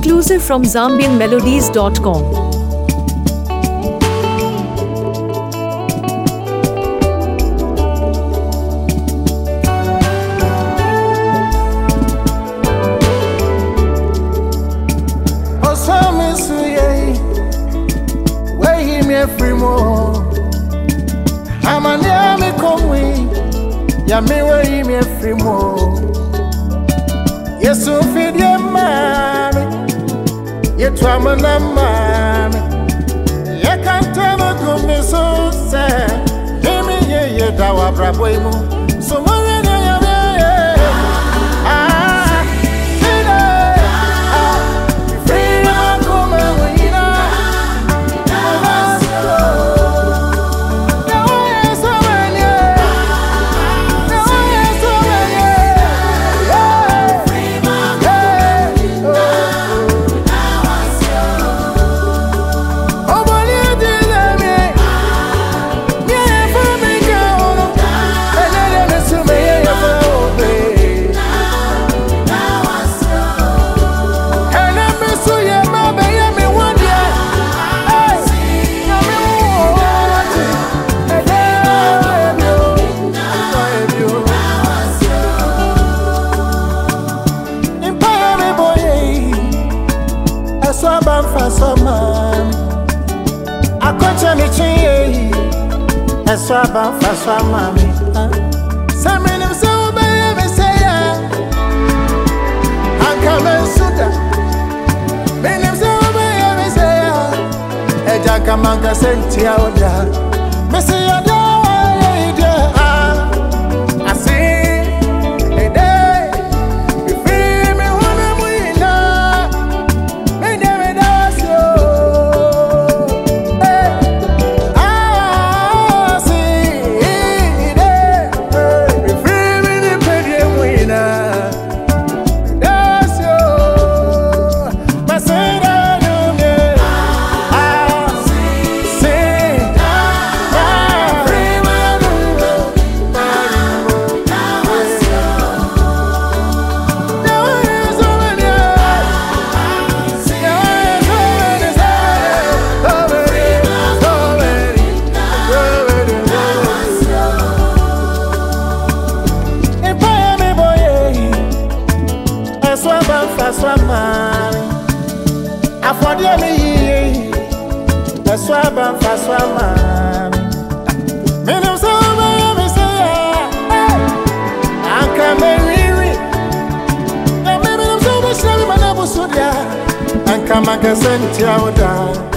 Exclusive from ZambianMelodies.com. Free more. I'm a near me come we. Ya me way me free more. Yes, so feed your mommy. You trauma na mommy. You can't tell me come me so sad. Give me ye dawa brabo mo. So more Swaba fa swamami. Samenim so baby say ya. Ankame suda. Menim so baby say ya. Eja kamanga senti oda. Me say ya da idea. I see a day. You free me wanna wina. Me never does yo. Afodia me swaba fa swama. Menim so me say anka me riwi. Na menim so me shame manabu sodia. Anka manga senti oda.